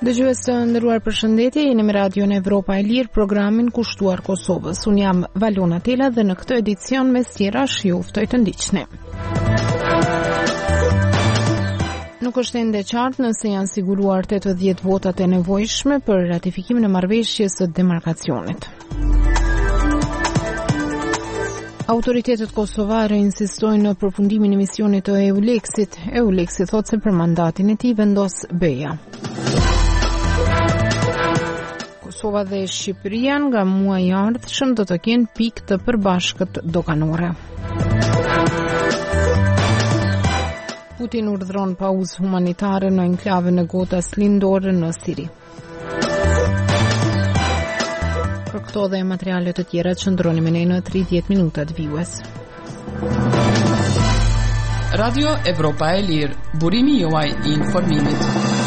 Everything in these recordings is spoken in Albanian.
Dëgjues të nderuar, përshëndetje, jeni me Radion Evropa e Lirë, programin kushtuar Kosovës. Unë jam Valona Tela dhe në këtë edicion mes tjerash ju ftoj të ndiqni. Nuk është ende qartë nëse janë siguruar 80 votat e nevojshme për ratifikimin e marrëveshjes së demarkacionit. Autoritetet kosovare insistojnë në përfundimin e misionit të EULEX-it. EULEX-i thotë se për mandatin e tij vendos BE-ja. Kosova dhe Shqipëria nga muaji i ardhshëm do të kenë pikë të përbashkët doganore. Putin urdhëron pauzë humanitare në enklavën e Gotas lindore në Siri. Për këto dhe materialet të tjera qëndroni me ne në 30 minutat vijues. Radio Evropa e Lirë, burimi juaj i informimit.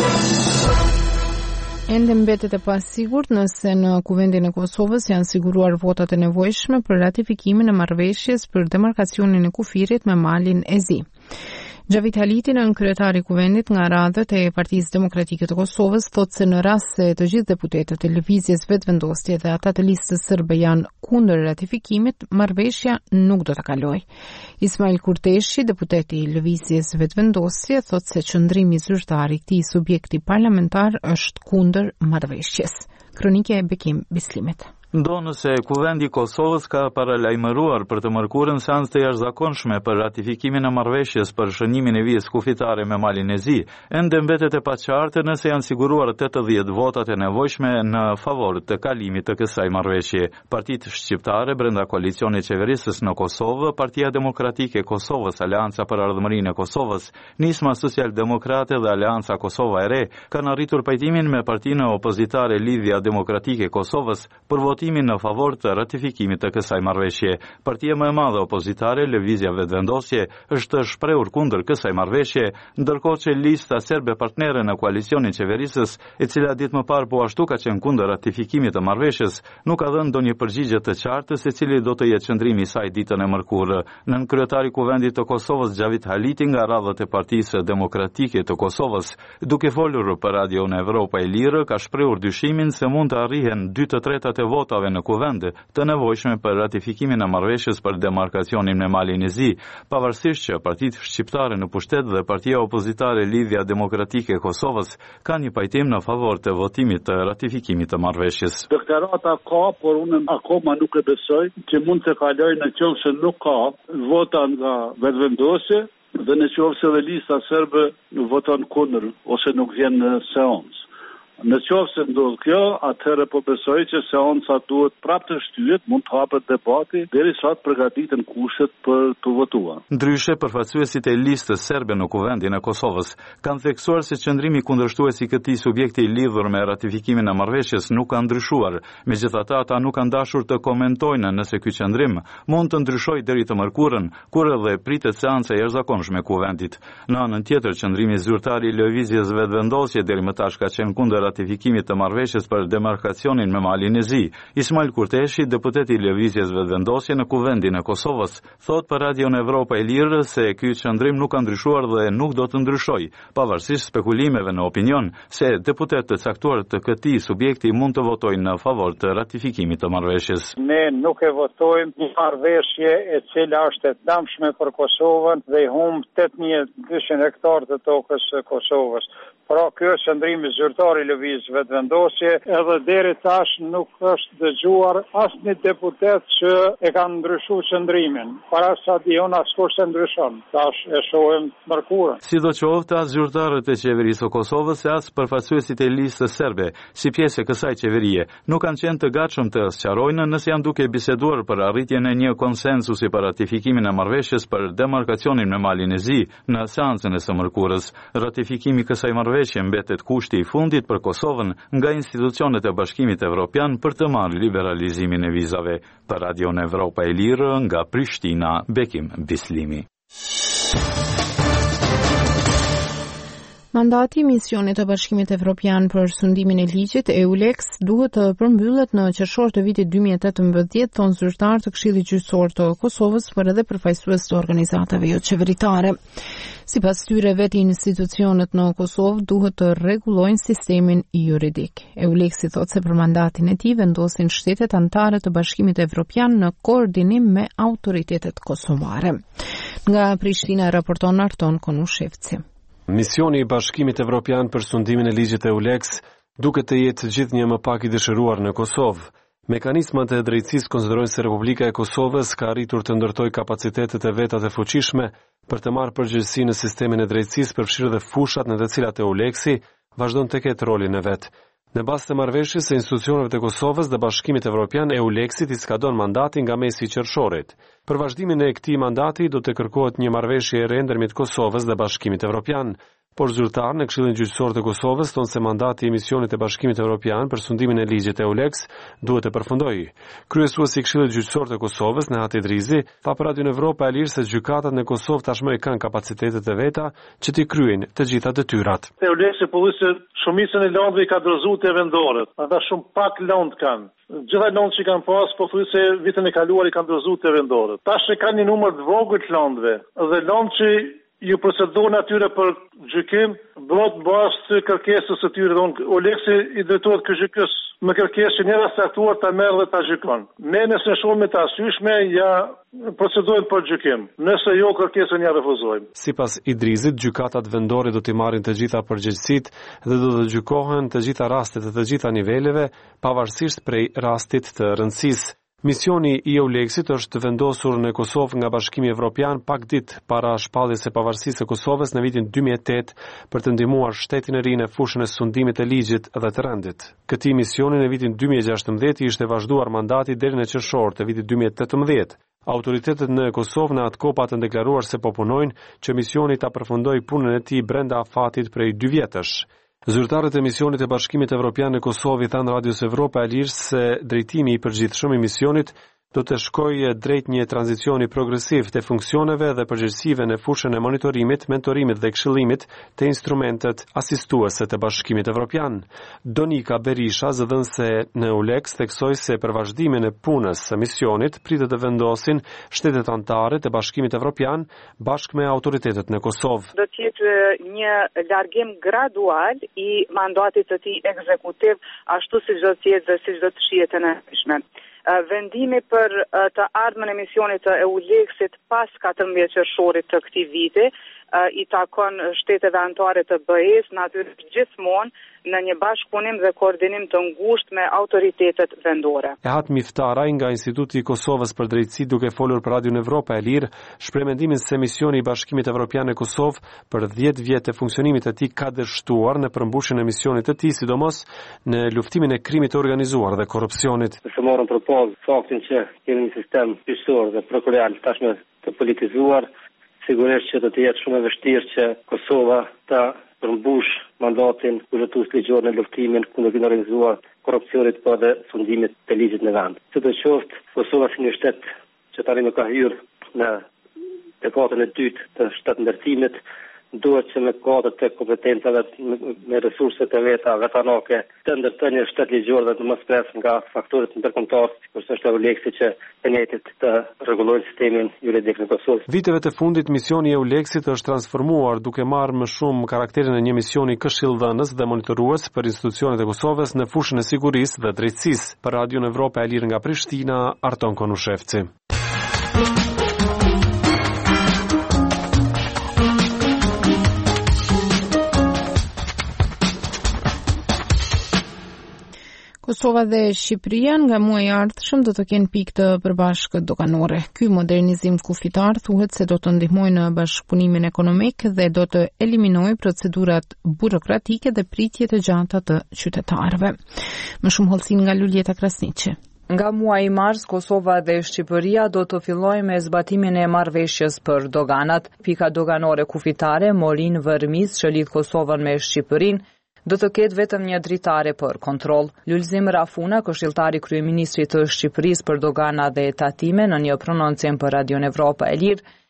Ende mbetet e pasigurt nëse në Kuvendin e Kosovës janë siguruar votat e nevojshme për ratifikimin e marrëveshjes për demarkacionin e kufirit me malin e Zi. Gjavit Haliti, kryetari i Kuvendit nga radhët e Partisë Demokratike të Kosovës, thotë se në rast se të gjithë deputetët e lëvizjes vetëvendosje dhe ata të listës sërbe janë kundër ratifikimit, marrëveshja nuk do të kalojë. Ismail Kurteshi, deputeti i lëvizjes vetëvendosje, thotë se qëndrimi zyrtar i këtij subjekti parlamentar është kundër marrëveshjes. Kronike e Bekim Bislimit. Ndonë se Kuvendi i Kosovës ka paralajmëruar për të mërkurën seancë të jashtëzakonshme për ratifikimin e marrëveshjes për shënimin e vijës kufitare me malin e Zi, ende mbetet e paqartë nëse janë siguruar 80 votat e nevojshme në favor të kalimit të kësaj marrëveshje. Partitë shqiptare brenda koalicionit qeverisës në Kosovë, Partia Demokratike e Kosovës, Aleanca për Ardhmërinë e Kosovës, Nisma Social-Demokrate dhe Aleanca Kosova e Re kanë arritur pajtimin me partinë opozitare Lidhja Demokratike e Kosovës për votimin në favor të ratifikimit të kësaj marrëveshje. Partia më e madhe opozitare, Lëvizja Vetëvendosje, është shprehur kundër kësaj marrëveshje, ndërkohë që lista serbe partnere në koalicionin qeverisës, e cila ditë më parë po ashtu ka qenë kundër ratifikimit të marrëveshjes, nuk ka dhënë ndonjë përgjigje të qartë se cili do të jetë qëndrimi i saj ditën e mërkurë. Nën kryetari i Kuvendit të Kosovës, Gjavit Haliti, nga radhët e Partisë Demokratike të Kosovës, duke folur për Radion Evropa e Lirë, ka shprehur dyshimin se mund të arrihen 2/3 e votave në Kuvend të nevojshme për ratifikimin e marrëveshjes për demarkacionin me malin e Zi, pavarësisht që partitë shqiptare në pushtet dhe partia opozitare Lidhja Demokratike e Kosovës kanë një pajtim në favor të votimit të ratifikimit të marrëveshjes. Deklarata ka, por unë akoma nuk e besoj që mund të kalojë në qoftë se nuk ka vota nga vetëvendosje dhe në qoftë se dhe lista serbe voton kundër ose nuk vjen në seancë. Në qoftë se ndodh kjo, atëherë po besoj që seanca duhet prapë të shtyhet, mund të hapet debati derisa të përgatiten kushtet për të votuar. Ndryshe, përfaqësuesit e listës serbe në Kuvendin e Kosovës kanë theksuar se qëndrimi kundërshtues i këtij subjekti i lidhur me ratifikimin e marrëveshjes nuk ka ndryshuar. Megjithatë, ata nuk kanë dashur të komentojnë nëse ky qëndrim mund të ndryshojë deri të mërkurën, kur edhe pritet seanca e jashtëzakonshme e Kuvendit. Në anën tjetër, qëndrimi zyrtar i lëvizjes vetëvendosje deri më tash ka qenë kundër ratifikimit të marrëveshjes për demarkacionin me malin e Zi. Ismail Kurteshi, deputeti i lëvizjes vetëvendosje në Kuvendin e Kosovës, thotë për Radion Evropa e Lirë se ky qëndrim nuk ka ndryshuar dhe nuk do të ndryshojë, pavarësisht spekulimeve në opinion se deputetët të caktuar të këtij subjekti mund të votojnë në favor të ratifikimit të marrëveshjes. Ne nuk e votojmë një marrëveshje e cila është e dëmshme për Kosovën dhe i humb 8200 hektarë të tokës së Kosovës. Pra, ky është qëndrimi zyrtar i lëvizjes vetëvendosje, edhe deri tash nuk është dëgjuar asnjë deputet që e ka ndryshuar qëndrimin. Para sa diun askush e ndryshon. Tash e shohim mërkurën. Sidoqoftë, as zyrtarët e qeverisë së Kosovës e as përfaqësuesit e listës serbe, si pjesë e kësaj qeverie, nuk kanë qenë të gatshëm të sqarojnë nëse janë duke biseduar për arritjen e një konsensusi për ratifikimin e marrëveshjes për demarkacionin me malin e Zi në seancën e së mërkurës. Ratifikimi i kësaj marrëveshje mbetet kushti i fundit për Kosovën nga institucionet e Bashkimit Evropian për të marrë liberalizimin e vizave. Për Radion Evropa e Lirë, nga Prishtina, Bekim Bislimi. Mandati i misionit të Bashkimit Evropian për sundimin e ligjit EULEX duhet të përmbyllet në qershor të vitit 2018, thonë zyrtar të Këshillit Gjyqësor të Kosovës, por edhe përfaqësues të organizatave jo qeveritare. Sipas tyre, vetë institucionet në Kosovë duhet të rregullojnë sistemin juridik. EULEX i thotë se për mandatin e tij vendosin shtetet anëtare të Bashkimit Evropian në koordinim me autoritetet kosovare. Nga Prishtina raporton Arton Konushevci. Misioni i Bashkimit Evropian për sundimin e ligjit EULEX duket të jetë gjithnjë më pak i dëshiruar në Kosovë. Mekanizmat e drejtësisë konsiderojnë se Republika e Kosovës ka arritur të ndërtojë kapacitetet e veta të fuqishme për të marrë përgjegjësi në sistemin e drejtësisë, përfshirë dhe fushat në të cilat EULEX-i vazhdon të ketë rolin e vet. Në bazë të marrëveshjes së institucioneve të Kosovës dhe Bashkimit Evropian, EULEX-i i skadon mandatin nga mesi i qershorit. Për vazhdimin e këtij mandati do të kërkohet një marrëveshje e re ndërmjet Kosovës dhe Bashkimit Evropian. Por zyrtar në Këshillin Gjyqësor të Kosovës thonë se mandati i misionit të Bashkimit Evropian për sundimin e ligjit EULEX duhet të përfundojë. Kryesuesi i Këshillit Gjyqësor të Kosovës, Nehat Idrizi, tha për Radio Evropa e Lirë se gjykatat në Kosovë tashmë kanë kapacitetet e veta që t'i kryejnë të gjitha detyrat. EULEX-i se shumicën e lëndëve i ka dorëzuar te vendorët, ata shumë pak lëndë kanë. Gjitha lëndë që kanë pas, po thuaj se vitin e kaluar i kanë dorëzuar te vendorët. Tash kanë një numër të vogël të lëndëve, dhe lëndë që ju procedurën atyre për gjykim, bëhet bazë kërkesës së tyre. EULEX-i i drejtohet ky gjykës me kërkesë që njëra saktuar ta merr dhe ta gjykon. Ne nëse shohim me të arsyeshme, ja procedojmë për gjykim. Nëse jo, kërkesën ja refuzojmë. Sipas Idrizit, gjykatat vendore do t'i marrin të gjitha përgjegjësitë dhe do të gjykohen të gjitha rastet e të gjitha niveleve, pavarësisht prej rastit të rëndësisë. Misioni i EULEX-it është vendosur në Kosovë nga Bashkimi Evropian pak ditë para shpalljes së pavarësisë së Kosovës në vitin 2008 për të ndihmuar shtetin e ri në fushën e sundimit të ligjit dhe të rendit. Këtij misioni në vitin 2016 ishte vazhduar mandati deri në qershor të vitit 2018. Autoritetet në Kosovë në atë kohë patën deklaruar se po punojnë që misioni ta përfundojë punën e tij brenda afatit prej 2 vjetësh. Zyrtarët e misionit e Bashkimit Evropian në Kosovë i thanë Radios Evropa e Lirë se drejtimi i përgjithshëm i misionit do të shkojë drejt një tranzicioni progresiv të funksioneve dhe përgjegjësive në fushën e monitorimit, mentorimit dhe këshillimit të instrumentet asistuese të Bashkimit Evropian. Donika Berisha, zëdhënëse në EULEX, theksoi se për vazhdimin e punës së misionit pritet të vendosin shtetet anëtare të Bashkimit Evropian bashkë me autoritetet në Kosovë. Do të jetë një largim gradual i mandatit të tij ekzekutiv, ashtu siç do të jetë dhe siç do të shihet në nevojshme. Vendimi për të ardhmen e misionit të EULEX-it pas 14 qershorit të këtij viti i takon shteteve anëtare të BE-s, natyrisht gjithmonë në një bashkëpunim dhe koordinim të ngushtë me autoritetet vendore. Ehat Miftaraj nga Instituti i Kosovës për Drejtësi, duke folur për Radio Evropa e Lirë, shpreh mendimin se misioni i Bashkimit Evropian në Kosovë për 10 vjet të funksionimit të tij ka dështuar në përmbushjen e misionit të tij, sidomos në luftimin e krimit të organizuar dhe korrupsionit. Se morën propozë faktin që kemi një sistem gjyqësor dhe prokural tashmë të politizuar, sigurisht që do të jetë shumë e vështirë që Kosova ta përmbush mandatin kushtetues ligjor në luftimin kundër krimit organizuar, korrupsionit po dhe sundimit të ligjit në vend. Sidoqoftë, Kosova si një shtet që tani nuk ka hyrë në dekadën e dytë të shtatëndërtimit, duhet që me kodët të kompetencave, me resurset e veta vetanake, të ndërtojë një shtet ligjor dhe të mos pres nga faktorët ndërkombëtar, kurse është EULEX-i që e njëjtit të rregullojë sistemin juridik në Kosovë. Viteve të fundit misioni i EULEX-it është transformuar duke marrë më shumë karakterin e një misioni këshilldhënës dhe monitorues për institucionet e Kosovës në fushën e sigurisë dhe drejtësisë. Për Radio Evropa e Lirë nga Prishtina, Arton Konushevci. Kosova dhe Shqipëria nga muaji i ardhshëm do të kenë pikë të përbashkët doganore. Ky modernizim kufitar thuhet se do të ndihmojë në bashkëpunimin ekonomik dhe do të eliminojë procedurat burokratike dhe pritjet e gjata të qytetarëve. Më shumë hollësi nga Luljeta Krasniqi. Nga muaji mars, Kosova dhe Shqipëria do të fillojnë me zbatimin e marrëveshjes për doganat. Pika doganore kufitare, Morin Vërmis, që lidh Kosovën me Shqipërinë, do të ketë vetëm një dritare për kontroll. Lulzim Rafuna, këshilltari kryeministrit të Shqipërisë për dogana dhe tatime, në një prononcim për Radio Evropa e Lirë,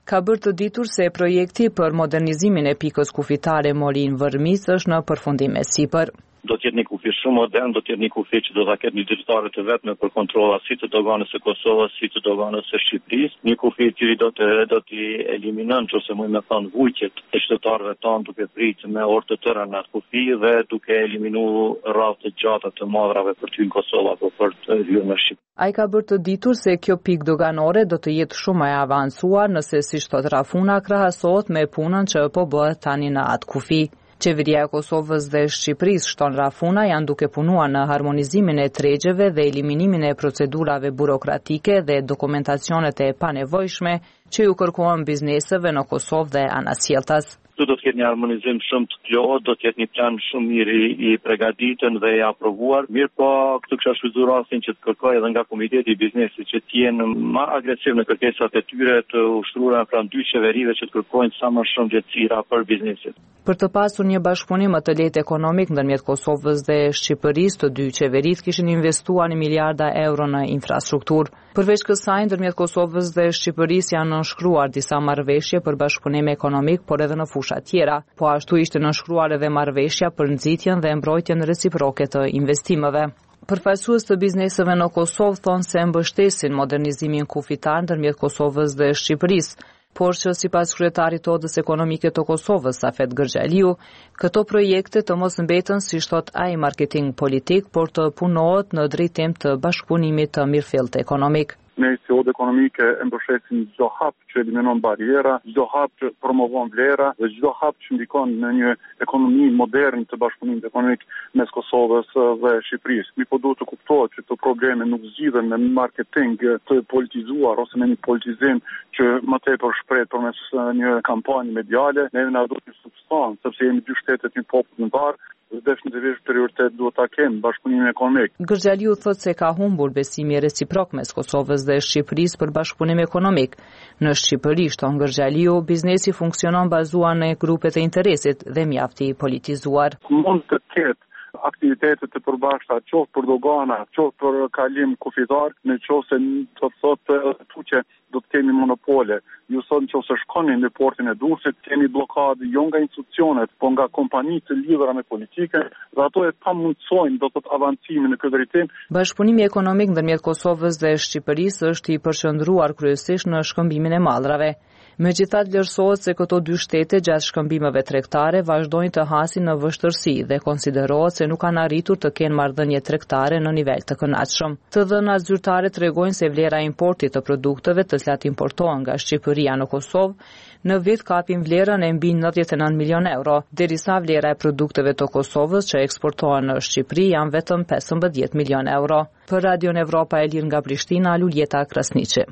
ka bërë të ditur se projekti për modernizimin e pikës kufitare Molin Vërmis është në përfundim e sipër. Do të jetë një kufi shumë modern, do të jetë një kufi që do ta ketë një dritare të vetme për kontrolla si të doganës së Kosovës, si të doganës së Shqipërisë. Një kufi i cili do të eliminon, ose më me thënë, vujtjet e qytetarëve tanë duke pritë me orë të tëra në atë kufi dhe duke eliminuar rradhë të gjata të madrave për ty në Kosovë apo për të hyrë në Shqipëri. Ai ka bërë të ditur se kjo pikë doganore do të jetë shumë e avancuar nëse siç thot Rafuna krahasohet me punën që po bëhet tani në atë kufi. Qeveria e Kosovës dhe Shqipërisë, shton Rafuna, janë duke punuar në harmonizimin e tregjeve dhe eliminimin e procedurave burokratike dhe dokumentacionet e panevojshme që ju kërkohen bizneseve në Kosovë dhe anasjelltas. Do të ketë një harmonizim shumë të plotë, do të ketë një plan shumë mirë i përgatitur dhe i aprovuar. Mirë po, këtu kisha shfrytzuar rastin që të kërkoj edhe nga Komiteti i Biznesit që të jenë më agresiv në kërkesat e tyre të ushtruara pranë dy qeverive që të kërkojnë sa më shumë lehtësira për biznesin. Për të pasur një bashkëpunim më të lehtë ekonomik ndërmjet Kosovës dhe Shqipërisë, të dy qeverit kishin investuar një miliarda euro në infrastrukturë. Përveç kësaj, ndërmjet Kosovës dhe Shqipërisë janë nënshkruar disa marrëveshje për bashkëpunim ekonomik, por edhe në fusha tjera. Po ashtu ishte nënshkruar edhe marrëveshja për nxitjen dhe mbrojtjen reciproke të investimeve. Përfaqësues të bizneseve në Kosovë thonë se mbështesin modernizimin kufitar ndërmjet Kosovës dhe Shqipërisë, por që sipas kryetarit të Odës Ekonomike të Kosovës, Safet Gërgjaliu, këto projekte të mos mbeten si thot ai marketing politik, por të punohet në drejtim të bashkëpunimit të mirëfillt ekonomik. Ne si Odë Ekonomike e mbështesim çdo hap që eliminon bariera, çdo hap që promovon vlera dhe çdo hap që ndikon në një ekonomi modern të bashkëpunimit ekonomik mes Kosovës dhe Shqipërisë. Mi po duhet të kuptohet që këto probleme nuk zgjidhen me marketing të politizuar ose me një politizim që më tepër shpreh përmes një kampanje mediale. Ne na duhet një substancë, sepse jemi dy shtetet, një popull ndar. Definitivisht prioritet duhet ta kemë bashkëpunimin ekonomik. Gërgjaliu thotë se ka humbur besimi reciprok mes Kosovës dhe Shqipërisë për bashkëpunim ekonomik. Në Shqipëri, shton Gërgjaliu, biznesi funksionon bazuar në grupet e interesit dhe mjaft I politizuar. Mund të ketë aktivitetet të përbashkëta, qoftë për dogana, qoftë për kalim kufitar, nëse do të thotë që do të kemi monopole. Ju thonë nëse shkoni në portin e Durrësit, keni blokadë jo nga institucionet, po nga kompani të lidhura me politikën, dhe ato e pamundësojnë do të thotë avancimin në këtë drejtim. Bashkëpunimi ekonomik ndërmjet Kosovës dhe Shqipërisë është I përqendruar kryesisht në shkëmbimin e mallrave. Megjithatë vlerësohet se këto dy shtete gjatë shkëmbimeve tregtare vazhdojnë të hasin në vështirësi dhe konsiderohet se nuk kanë arritur të kenë marrëdhënie tregtare në nivel të kënaqshëm. Të dhënat zyrtare tregojnë se vlera e importit të produkteve të cilat importohen nga Shqipëria në Kosovë në vit kapin vlerën e mbi 99 milion euro, derisa vlera e produkteve të Kosovës që eksportohen në Shqipëri janë vetëm 15 milion euro. Për Radion Evropa e Lirë nga Prishtina, Luljeta Krasniqi.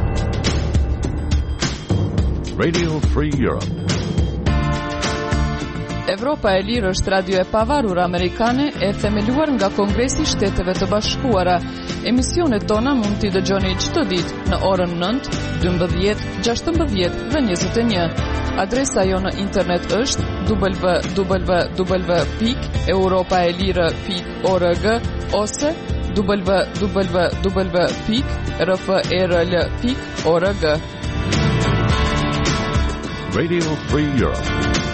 Radio Free Europe. Evropa e Lirë është radio e pavarur amerikane e themeluar nga Kongresi I Shteteve të Bashkuara. Emisionet tona mund t'i dëgjoni çdo ditë në orën 9, 12, 16 dhe 21. Adresa jo në internet është www.europaelire.org ose www.rfrl.org. Radio Free Europe.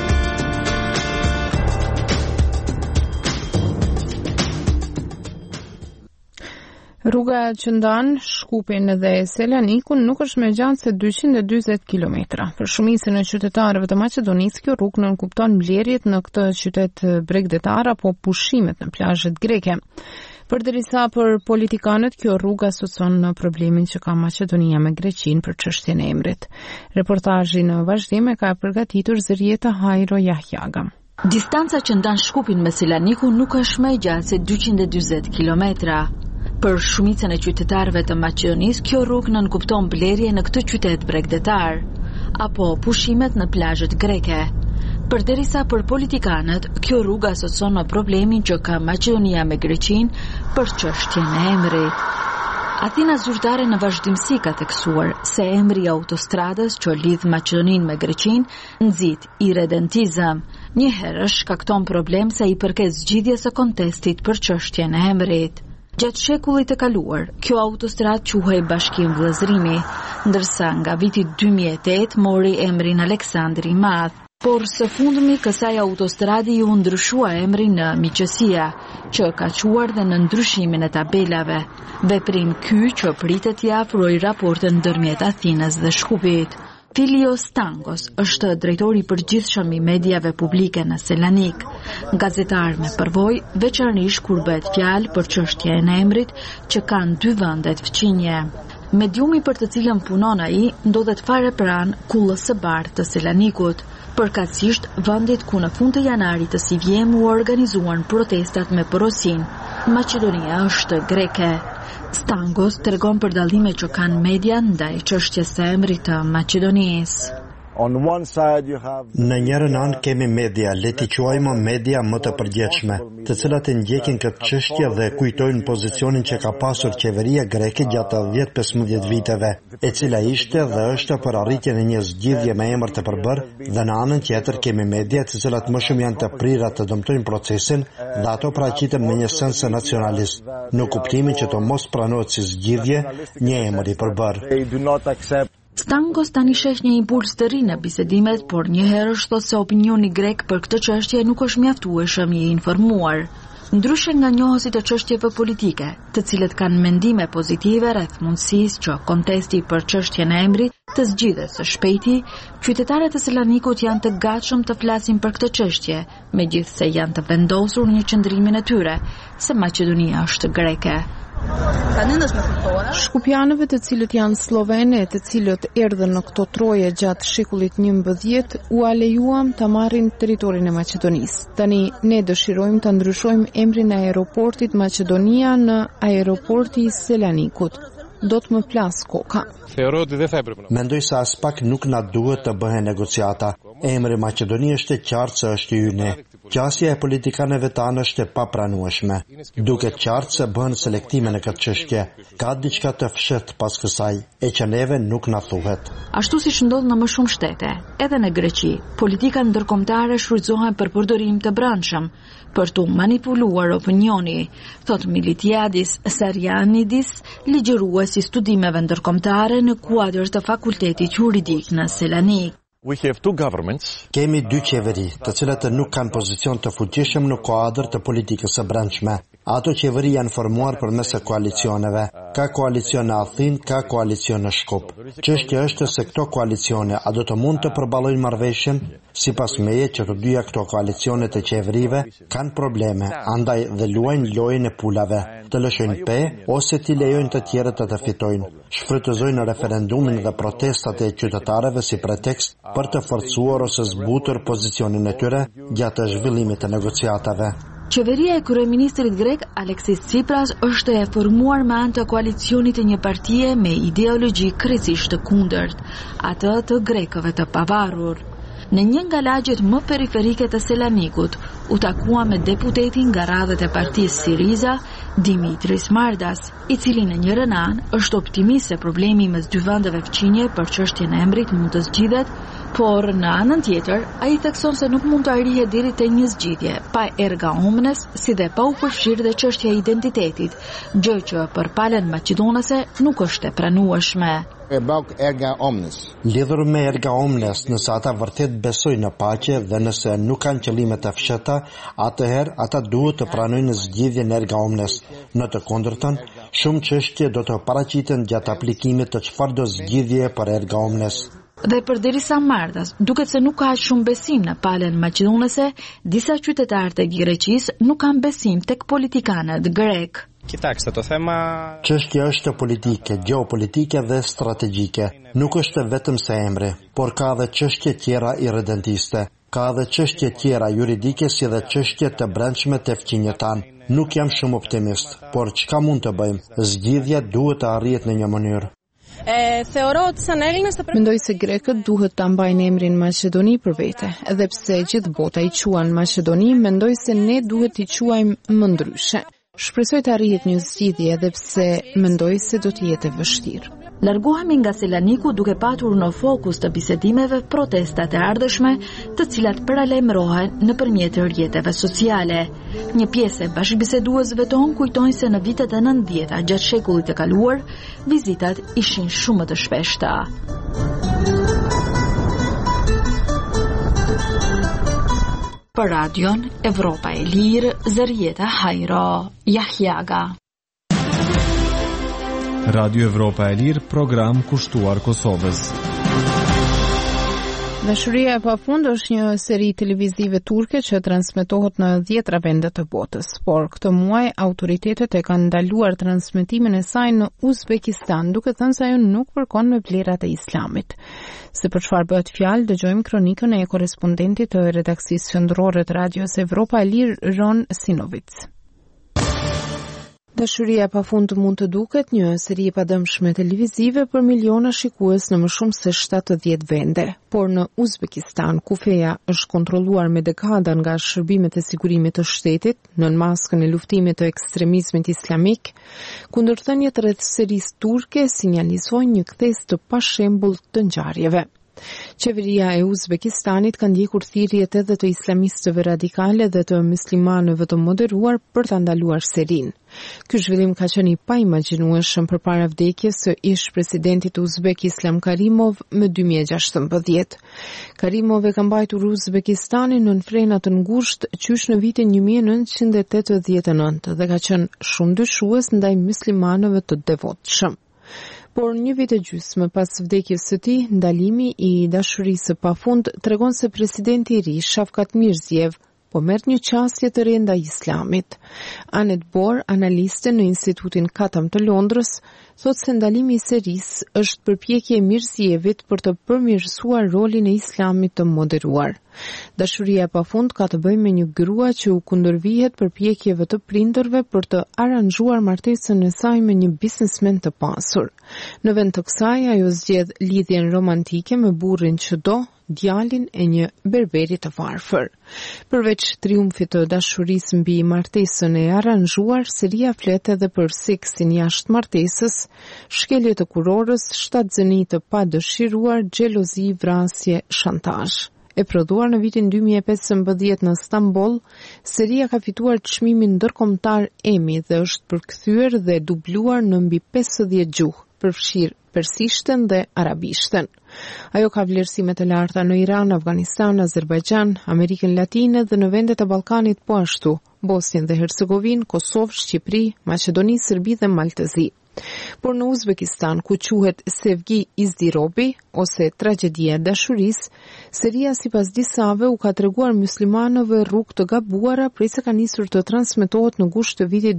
Rruga që ndan Shkupin dhe Selanikun nuk është më gjatë se 240 km. Për shumicën e qytetarëve të Maqedonisë, kjo rrugë nënkupton mbledhjet në këtë qytet bregdetar apo pushimet në plazhet greke. Përderisa për politikanët, kjo rrugë asocion në problemin që ka Maqedonia me Greqinë për çështjen e emrit. Reportazhi në vazhdim e ka përgatitur Zërieta Hajro Jahjaga. Distanca që ndan Shkupin me Selanikun nuk është më gjatë se 240 km. Për shumicën e qytetarëve të Maqedonisë, kjo rrugë nënkupton blerje në këtë qytet bregdetar apo pushimet në plazhet greke. Përderisa për politikanët, kjo rrugë asocion në problemin që ka Maqedonia me Greqinë për çështjen e emrit. Athina zyrtare në vazhdimsi ka theksuar se emri I autostradës që lidh Maqedoninë me Greqinë nxit irredentizëm. Njëherë shkakton problem sa I përket zgjidhjes së kontestit për çështjen e emrit. Gjatë shekullit të kaluar, kjo autostradë quhej Bashkim Vëllëzrimi, ndërsa nga viti 2008 mori emrin Aleksandri i Madh. Por së fundmi kësaj autostradi ju ndryshua emri në Miqësia, që ka quar dhe në ndryshimin e tabelave. Veprim ky që pritet t'i afrojë raportin ndërmjet Athinës dhe Shkupit. Filio Stangos është drejtori i përgjithshëm i mediave publike në Selanik, gazetar me përvojë, veçanërisht kur bëhet fjalë për çështjen e emrit që kanë dy vendet fqinje. Mediumi për të cilën punon ai ndodhet fare pranë kullës së bardhë të Selanikut, përkatësisht vendit ku në fund të janarit të si vjem u organizuan protestat me porosin. Maqedonia është greke. Stangos tregon për dallimet që kanë media ndaj çështjes së emrit të Maqedonisë. Në njërën anë kemi media, le t'i quajmë media më të përgjithshme, të cilat e ndjekin këtë çështje dhe kujtojnë pozicionin që ka pasur qeveria greke gjatë 10-15 viteve, e cila ishte dhe është për arritjen e një zgjidhje me emër të përbërë, dhe në anën tjetër kemi media të cilat më shumë janë të prira të dëmtojnë procesin dhe ato paraqiten me një sens nacionalist, në kuptimin që të mos pranohet si zgjidhje një emër i përbërë. Stangos tani sheh një impuls të ri në bisedimet, por njëherë thotë se opinioni grek për këtë çështje nuk është mjaftueshëm i informuar. Ndryshe nga njohësit të çështjeve politike, të cilët kanë mendime pozitive rreth mundësisë që kontesti për çështjen e emrit të zgjidhet së shpejti, qytetarët e Selanikut janë të gatshëm të flasin për këtë çështje, megjithse janë të vendosur në qëndrimin e tyre se Maqedonia është greke. Shkupianëve të cilët janë slovene, të cilët erdhën në këto troje gjatë shekullit 11, u alejuam të marrin territorin e Maqedonisë. Tani ne dëshirojmë të ndryshojmë emrin e aeroportit Maqedonia në aeroporti i Selanikut. Do të më plas koka. Mendoj se as pak nuk na duhet të bëhen negociata. Emri Maqedonia është qartë se është ynë. Qasja e politikanëve tanë është e papranueshme. Duket qartë se bën selektime në këtë çështje. Ka diçka të fshehtë pas kësaj, e që neve nuk na thuhet. Ashtu siç ndodh në më shumë shtete, edhe në Greqi, politika ndërkombëtare shfrytëzohen për përdorim të brendshëm, për të manipuluar opinioni, thot Militiadis Sarianidis, ligjërues i studimeve ndërkombëtare në kuadër të Fakultetit Juridik në Selanik. Kemi dy qeveri, të cilat nuk kanë pozicion të fuqishëm në kuadër të politikës së brendshme. Ato qeveri janë formuar përmes koalicioneve. Ka koalicion në Athinë, ka koalicion në Shkup. Çështja është se këto koalicione a do të mund të përballojnë marrëveshjen? Sipas meje, që të dyja këto koalicione të qeverive kanë probleme, andaj dhe luajnë lojën e pulave, të lëshojnë pe ose t'i lejojnë të tjerët të fitojnë. Shfrytëzojnë referendumin dhe protestat e qytetarëve si pretekst për të forcuar ose zbutur pozicionin e tyre gjatë zhvillimit të negociatave. Qeveria e kryeministrit grek Aleksis Tsipras është e formuar me anë të koalicionit të një partie me ideologji krejtësisht të kundërt, atë të grekëve të pavarur. Në një nga lagjet më periferike të Selanikut, u takua me deputetin nga radhët e partisë Siriza, Dimitris Mardas, i cili në njërin anë është optimist se problemi mes dy vendeve fqinje për çështjen e emrit mund të zgjidhet, por në anën tjetër, ai thekson se nuk mund të arrihet deri te një zgjidhje pa erga omnes, si dhe pa u përfshirë dhe çështja e identitetit, gjë që për palën maqedonase nuk është e pranueshme. Lidhur me erga omnes, nëse ata vërtet besojnë në paqe dhe nëse nuk kanë qëllime të fshehta, atëherë ata duhet të pranojnë zgjidhjen erga omnes. Në të kundërtën, shumë çështje do të paraqiten gjatë aplikimit të çfarëdo zgjidhje për erga omnes. Dhe përderisa Mardas duket se nuk ka shumë besim në palën maqedonase, disa qytetarë të Greqisë nuk kanë besim tek politikanët grek. Çështja është politike, gjeopolitike dhe strategjike. Nuk është vetëm se emri, por ka dhe çështje tjera irredentiste. Ka dhe çështje tjera juridike si dhe çështje të brendshme të fqinjët tanë. Nuk jam shumë optimist, por çka mund të bëjmë? Zgjidhja duhet të arrihet në një mënyrë. Mendoj se grekët duhet ta mbajnë emrin Maqedoni për vete, edhe pse gjithë bota i quan Maqedoni, mendoj se ne duhet t'i quajmë më ndryshe. Shpresoj të arrihet një zgjidhje edhe pse mendoj se do të jetë e vështirë. Largohemi nga Selaniku duke patur në fokus të bisedimeve protestat e ardhshme, të cilat paralajmërohen nëpërmjet rrjeteve sociale. Një pjesë e bashkëbiseduesve tonë kujtojnë se në vitet e 90-ta gjatë shekullit të kaluar, vizitat ishin shumë të shpeshta. Për radion Evropa e Lirë, Zërjeta Hajro, Jahjaga. Radio Evropa e Lirë, program kushtuar Kosovës. Dashuria e pafund është një seri televizive turke që transmetohet në 10 vende të botës, por këtë muaj autoritetet e kanë ndaluar transmetimin e saj në Uzbekistan, duke thënë se ajo nuk përkon me vlerat e islamit. Se për çfarë bëhet fjalë, dëgjojmë kronikën e korrespondentit të redaksisë qendrore të Radios Evropa e Lirë, Ron Sinovic. Dashuria e pafund mund të duket një seri e padëmshme televizive për miliona shikues në më shumë se 70 vende, por në Uzbekistan, ku feja është kontrolluar me dekada nga shërbimet e sigurimit të shtetit, nën maskën e luftimit të ekstremizmit islamik, kundërthënjet rreth serisë turke sinjalizojnë një kthes të pashembull të ngjarjeve. Qeveria e Uzbekistanit ka ndjekur thirrjet edhe të islamistëve radikale dhe të muslimanëve të moderuar për ta ndaluar serinë. Ky zhvillim ka qenë i paimagjinueshëm përpara vdekjes së ish-presidentit uzbek Islam Karimov më 2016. Karimov e ka mbajtur Uzbekistanin në frena të ngushtë qysh në vitin 1989 dhe ka qenë shumë dyshues ndaj muslimanëve të devotshëm. Por një vit e gjysmë pas vdekjes së tij, ndalimi i dashurisë së pafund tregon se presidenti i ri, Shavkat Mirziyev, po merr një qasje të re ndaj islamit. Anet Bor, analiste në Institutin Katam të Londrës, thot se ndalimi i serisë është përpjekje e Mirzijevit për të përmirësuar rolin e islamit të moderuar. Dashuria e pafund ka të bëjë me një grua që u kundërvihet përpjekjeve të prindërve për të aranxhuar martesën e saj me një biznesmen të pasur. Në vend të kësaj, ajo zgjedh lidhjen romantike me burrin që do, djalin e një berberi të varfër. Përveç triumfit të dashurisë mbi martesën e aranxhuar, seria flet edhe për seksin jashtë martesës, shkelje të kurorës, shtatzëni të padëshiruar, xhelozi, vrasje, shantazh. E prodhuar në vitin 2015 në Stamboll, seria ka fituar çmimin ndërkombëtar Emmy dhe është përkthyer dhe dubluar në mbi 50 gjuhë, përfshirë persishtën dhe arabishtën. Ajo ka vlerësime të larta në Iran, Afganistan, Azerbajxhan, Amerikën Latine dhe në vendet e Ballkanit po ashtu, Bosnjën dhe Hercegovinë, Kosovë, Shqipëri, Maqedoni, Serbi dhe Maltezi. Por në Uzbekistan, ku quhet Sevgi Izdirobi ose Tragjedia e dashurisë, seria sipas disave u ka treguar muslimanëve rrugë të gabuara prej se ka nisur të transmetohet në gusht të vitit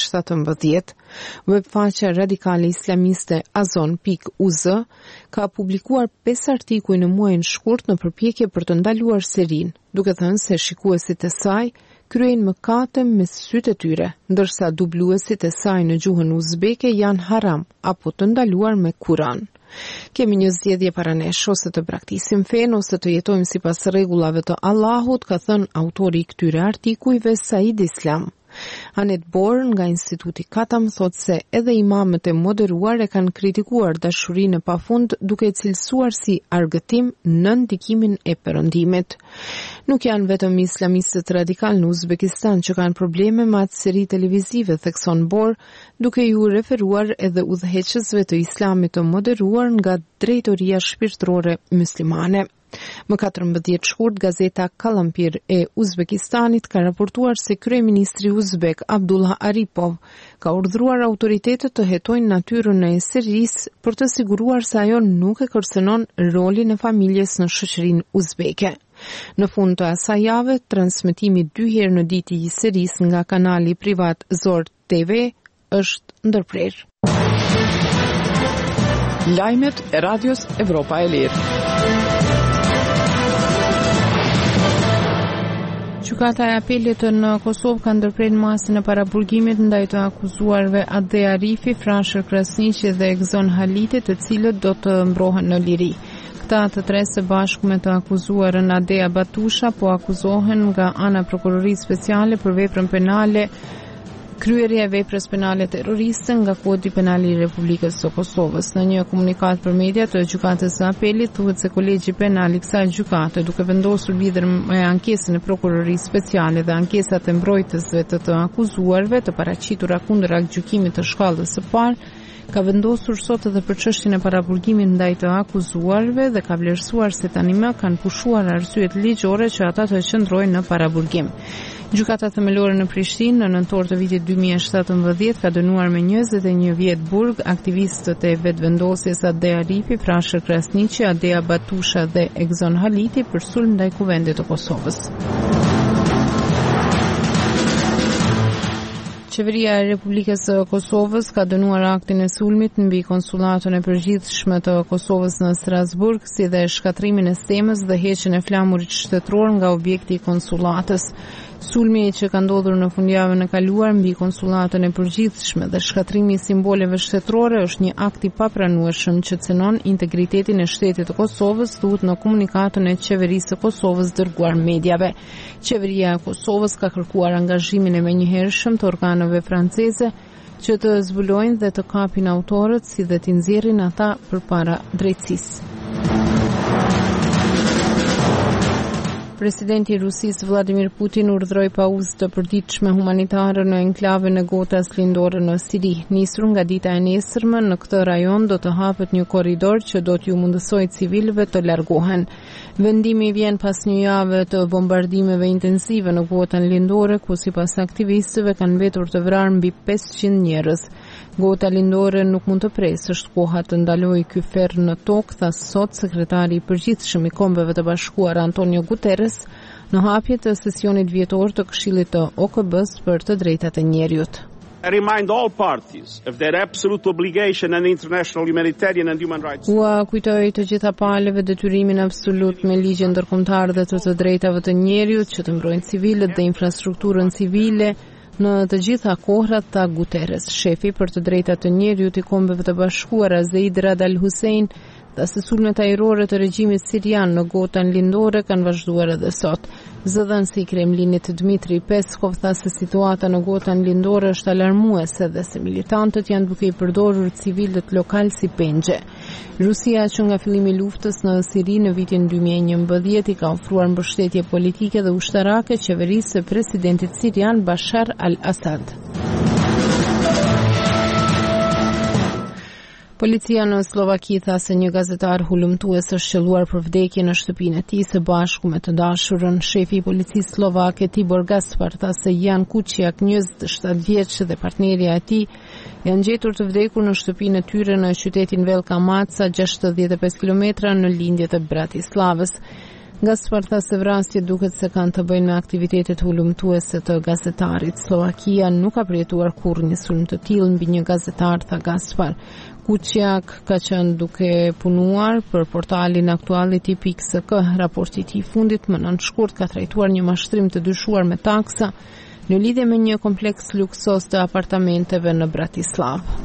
2017. Webfaqja radikale islamiste Azon.uz ka publikuar 5 artikuj në muajin shkurt në përpjekje për të ndaluar serinë, duke thënë se shikuesit e saj kryejnë mëkate me sytë e tyre, ndërsa dubluesit e saj në gjuhën uzbeke janë haram apo të ndaluar me Kur'an. Kemi një zgjedhje para nesh, ose të praktisim fen ose të jetojmë sipas rregullave të Allahut, ka thënë autori i këtyre artikujve Said Islam. Anet Bor nga Instituti Katam thot se edhe imamët e moderuar e kanë kritikuar dashurinë e pafund duke e cilësuar si argëtim në ndikimin e perëndimit. Nuk janë vetëm islamistët radikal në Uzbekistan që kanë probleme me atë seri televizive, thekson Bor, duke ju referuar edhe udhëheqësve të islamit të moderuar nga drejtoria shpirtërore muslimane. Më 14 shkurt, gazeta Kalampir e Uzbekistanit ka raportuar se kryeministri uzbek Abdullah Aripov ka urdhëruar autoritetet të hetojnë natyrën e serisë për të siguruar se ajo nuk e kërcënon rolin e familjes në shoqërinë uzbeke. Në fund të asaj jave, transmetimi 2 herë në ditë i serisë nga kanali privat Zor TV është ndërprer. Lajmet e Radios Evropa e Lirë. Gjykata e apelit në Kosovë ka ndërprer masën e paraburgimit ndaj të akuzuarve Ade Arifi, Frashër Krasniqi dhe Egzon Haliti, të cilët do të mbrohen në liri. Këta të tre së bashku me të akuzuarën Adea Batusha po akuzohen nga ana prokurorisë speciale për veprën penale kryerja e veprës penale terroriste nga Kodi Penal I Republikës së Kosovës. Në një komunikat për media të gjykatës së apelit thuhet se kolegji penal I kësaj gjykate, duke vendosur lidhur me ankesën e prokurorisë speciale dhe ankesat e mbrojtësve të akuzuarve të paraqitura kundër aktgjykimit të shkallës së parë, ka vendosur sot edhe për çështjen e paraburgimit ndaj të akuzuarve dhe ka vlerësuar se tani më kanë pushuar arsyet ligjore që ata të qëndrojnë në paraburgim. Gjykata themelore në Prishtinë në nëntor të vitit 2017 ka dënuar me 21 vjet burg aktivistët e vetvendosjes Adea Rifi, Frashër Krasniqi, Adea Batusha dhe Egzon Haliti për sulm ndaj kuvendit të Kosovës. Qeveria e Republikës së Kosovës ka dënuar aktin e sulmit mbi konsullatën e përgjithshme të Kosovës në Strasburg, si dhe shkatrimin e stemës dhe heqjen e flamurit shtetëror nga objekti I konsullatës. Sulmi që ka ndodhur në fundjavën e kaluar mbi konsullatën e përgjithshme dhe shkatrimi I simboleve shtetërore është një akt I papranueshëm që cënon integritetin e shtetit të Kosovës, thuhet në komunikatën e qeverisë së Kosovës dërguar mediave. Qeveria e Kosovës ka kërkuar angazhimin e menjëhershëm të organeve franceze që të zbulojnë dhe të kapin autorët si dhe t'i nxjerrin ata përpara drejtësisë. Presidenti I Rusisë Vladimir Putin urdhëroi pauzë të përditshme humanitare në enklavën e Gotas lindore në Siri. Nisur nga dita e nesërme, në këtë rajon do të hapet një korridor që do t'ju mundësojë civilëve të largohen. Vendimi vjen pas një jave të bombardimeve intensive në Gotën lindore, ku sipas aktivistëve kanë mbetur të vrarë mbi 500 njerëz. Gota lindore nuk mund të presë, është koha të ndalojë ky ferr në tokë, tha sot sekretari I përgjithshëm I Kombeve të Bashkuara Antonio Guterres në hapje të sesionit vjetor të Këshillit të OKB-s për të drejtat e njerëzit. I remind all parties of their absolute obligation and international humanitarian and human rights. Ua kujtoi të gjitha palëve detyrimin absolut me ligjen ndërkombëtar dhe të drejtave të njerëzit që të mbrojnë civilët dhe infrastrukturën civile në të gjitha kohrat, tha Guterres. Shefi për të drejtat të njerëzit I Kombeve të Bashkuara Zeid Rad Al Hussein dha se sulmet ajrore të regjimit sirian në Gotën lindore kanë vazhduar edhe sot. Zëdhënësi I Kremlinit Dmitri Peskov tha se situata në Gotën lindore është alarmuese dhe se militantët janë duke I përdorur civilët lokal si pengje. Rusia që nga fillimi I luftës në Siri në vitin 2011 I ka ofruar mbështetje politike dhe ushtarake qeverisë së presidentit sirian Bashar al-Assad. Policia në Slovaki tha se një gazetar hulumtues është qelluar për vdekje në shtëpinë e tij së bashku me të dashurën. Shefi I policisë slovake Tibor Gaspar tha se Jan Kuciak, 27 vjeç dhe partnerja e tij, janë gjetur të vdekur në shtëpinë e tyre në qytetin Velika Maca, 65 kilometra në lindjet e Bratislavës. Gaspar tha se vrasjet duket se kanë të bëjnë me aktivitetet hulumtuese të gazetarit. Slovakia nuk ka përjetuar kurrë një sulm të tillë mbi një gazetar, tha Gaspar. Kuciak ka qenë duke punuar për portalin Aktuality.sk. Raporti I tij fundit më nënshkurt ka trajtuar një mashtrim të dyshuar me taksa në lidhje me një kompleks luksos të apartamenteve në Bratislavë.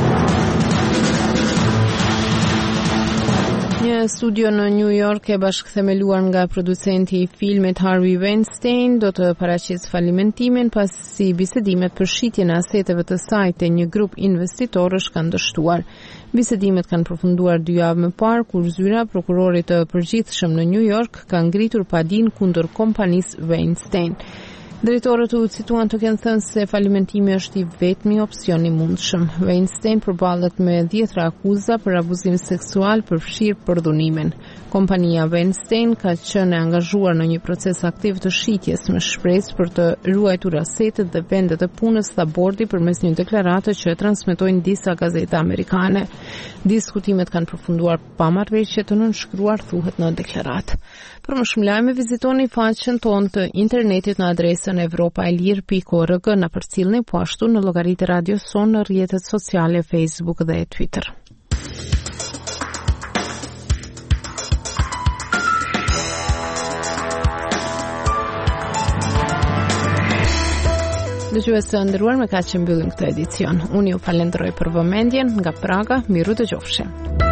Një studio në New York e bashkëthemeluar nga producenti I filmit Harvey Weinstein do të paraqesë falimentimin pasi bisedimet për shitjen e aseteve të saj te një grup investitorësh kanë dështuar. Bisedimet kanë përfunduar 2 javë më parë kur zyra prokurorit të përgjithshëm në New York ka ngritur padin kundër kompanisë Weinstein. Drejtorët u cituan të kenë thënë se falimentimi është I vetmi opsion I mundshëm. Weinstein përballet me 10 akuza për abuzim seksual përfshirë përdhunimin. Kompania Weinstein ka qenë e angazhuar në një proces aktiv të shitjes me shpresë për të ruajtur asetet dhe vendet e punës, tha bordi përmes një deklarate që e transmetojnë disa gazeta amerikane. Diskutimet kanë përfunduar pa marrëveshje të nënshkruar, thuhet në deklaratë. Për më shumë lajme vizitoni faqen tonë të internetit në adresën evropaelir.org, na përcjellni po ashtu në llogaritë e radios sonë në rrjetet sociale Facebook dhe Twitter. Dëgjues të nderuar, me kaq që mbyllim këtë edicion. Unë ju falenderoj për vëmendjen nga Praga, miru dëgjofshim.